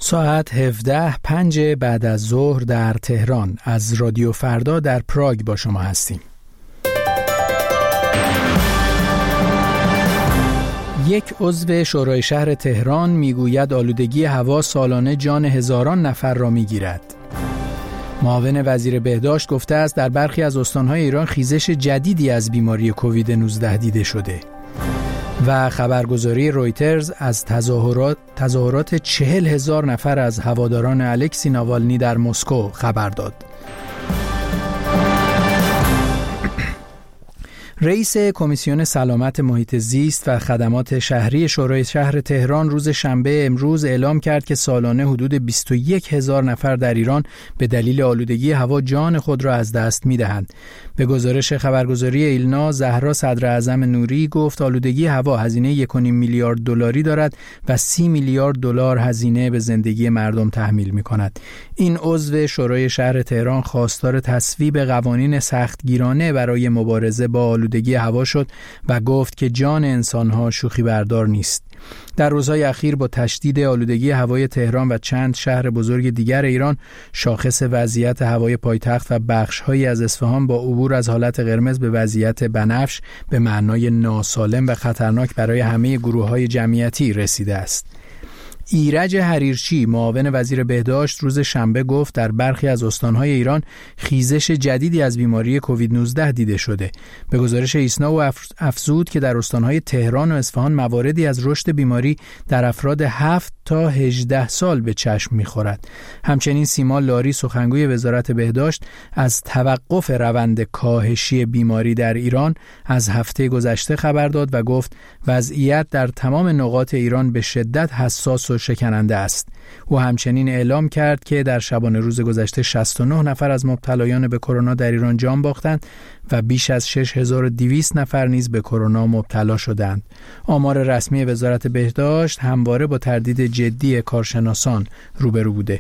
ساعت 17:05 بعد از ظهر در تهران. از رادیو فردا در پراگ با شما هستیم. یک عضو شورای شهر تهران میگوید آلودگی هوا سالانه جان هزاران نفر را میگیرد. معاون وزیر بهداشت گفته است در برخی از استانهای ایران خیزش جدیدی از بیماری کووید 19 دیده شده. و خبرگزاری رویترز از تظاهرات 40,000 نفر از هواداران الکسی ناوالنی در مسکو خبر داد. رئیس کمیسیون سلامت محیط زیست و خدمات شهری شورای شهر تهران روز شنبه امروز اعلام کرد که سالانه حدود 21,000 نفر در ایران به دلیل آلودگی هوا جان خود را از دست می‌دهند. به گزارش خبرگزاری ایلنا، زهرا صدراعظم نوری گفت آلودگی هوا هزینه 1.5 میلیارد دلاری دارد و 30 میلیارد دلار هزینه به زندگی مردم تحمیل می‌کند. این عضو شورای شهر تهران خواستار تصویب قوانین سختگیرانه برای مبارزه با آلودگی هوا شد و گفت که جان انسان‌ها شوخی بردار نیست. در روزهای اخیر با تشدید آلودگی هوای تهران و چند شهر بزرگ دیگر ایران، شاخص وضعیت هوای پایتخت و بخش‌هایی از اصفهان با عبور از حالت قرمز به وضعیت بنفش به معنای ناسالم و خطرناک برای همه گروه‌های جمعیتی رسیده است. ایرج حریرچی، معاون وزیر بهداشت، روز شنبه گفت در برخی از استانهای ایران خیزش جدیدی از بیماری کووید 19 دیده شده. به گزارش ایسنا او افزود که در استانهای تهران و اصفهان مواردی از رشد بیماری در افراد 7 تا 18 سال به چشم می‌خورد. همچنین سیما لاری، سخنگوی وزارت بهداشت، از توقف روند کاهشی بیماری در ایران از هفته گذشته خبر داد و گفت وضعیت در تمام نقاط ایران به شدت حساس و شکننده است. او همچنین اعلام کرد که در شبانه روز گذشته 69 نفر از مبتلایان به کرونا در ایران جان باختند و بیش از 6200 نفر نیز به کرونا مبتلا شدند. آمار رسمی وزارت بهداشت همواره با تردید جدی کارشناسان روبرو بوده.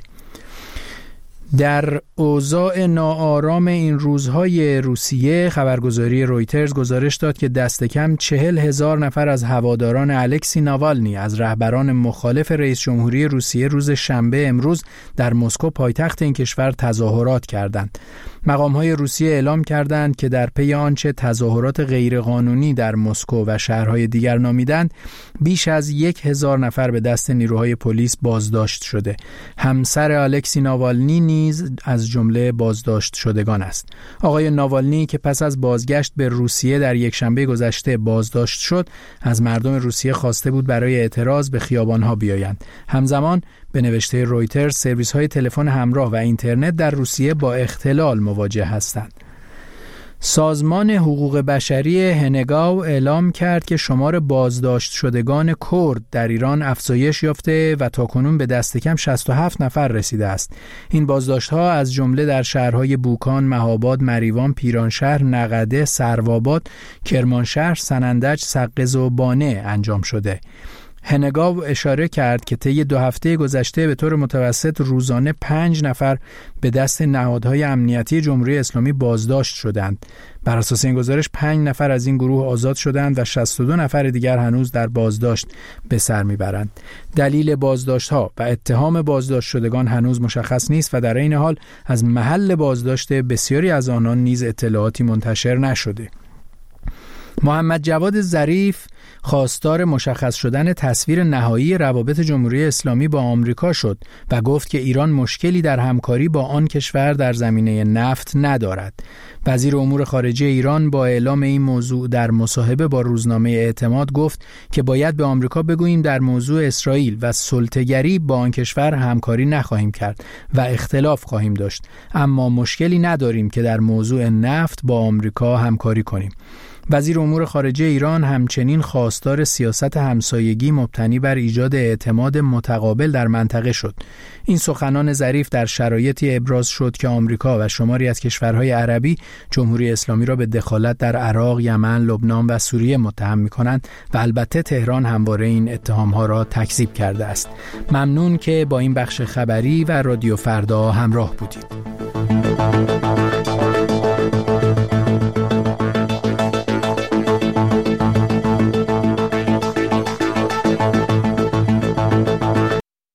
در اوضاع ناآرام این روزهای روسیه، خبرگزاری رویترز گزارش داد که دست کم 40,000 نفر از هواداران الکسی ناوالنی، از رهبران مخالف رئیس جمهوری روسیه، روز شنبه امروز در مسکو پایتخت این کشور تظاهرات کردند. مقام‌های روسیه اعلام کردند که در پی آنچه تظاهرات غیرقانونی در مسکو و شهرهای دیگر نامیدند، بیش از 1,000 نفر به دست نیروهای پلیس بازداشت شده. همسر الکسی ناوالنی نیز از جمله بازداشت شدگان است. آقای ناوالنی که پس از بازگشت به روسیه در یکشنبه گذشته بازداشت شد، از مردم روسیه خواسته بود برای اعتراض به خیابان‌ها بیایند. همزمان به نوشته رویترز، سرویس‌های تلفن همراه و اینترنت در روسیه با اختلال مواجه هستند. سازمان حقوق بشری هنگاو اعلام کرد که شمار بازداشت شدگان کرد در ایران افزایش یافته و تاکنون به دست کم 67 نفر رسیده است. این بازداشت‌ها از جمله در شهرهای بوکان، مهاباد، مریوان، پیرانشهر، نقده، سروآباد، کرمانشهر، سنندج، سقز و بانه انجام شده. هنگاو اشاره کرد که طی 2 هفته گذشته به طور متوسط روزانه 5 نفر به دست نهادهای امنیتی جمهوری اسلامی بازداشت شدند. بر اساس این گزارش 5 نفر از این گروه آزاد شدند و 62 نفر دیگر هنوز در بازداشت به سر میبرند. دلیل بازداشت‌ها و اتهام بازداشت شدگان هنوز مشخص نیست و در این حال از محل بازداشت بسیاری از آنان نیز اطلاعاتی منتشر نشده. محمد جواد ظریف خواستار مشخص شدن تصویر نهایی روابط جمهوری اسلامی با آمریکا شد و گفت که ایران مشکلی در همکاری با آن کشور در زمینه نفت ندارد. وزیر امور خارجه ایران با اعلام این موضوع در مصاحبه با روزنامه اعتماد گفت که باید به آمریکا بگوییم در موضوع اسرائیل و سلطه‌گری با آن کشور همکاری نخواهیم کرد و اختلاف خواهیم داشت، اما مشکلی نداریم که در موضوع نفت با آمریکا همکاری کنیم. وزیر امور خارجه ایران همچنین خواستار سیاست همسایگی مبتنی بر ایجاد اعتماد متقابل در منطقه شد. این سخنان ظریف در شرایطی ابراز شد که آمریکا و شماری از کشورهای عربی جمهوری اسلامی را به دخالت در عراق، یمن، لبنان و سوریه متهم می‌کنند و البته تهران همواره این اتهام‌ها را تکذیب کرده است. ممنون که با این بخش خبری و رادیو فردا همراه بودید.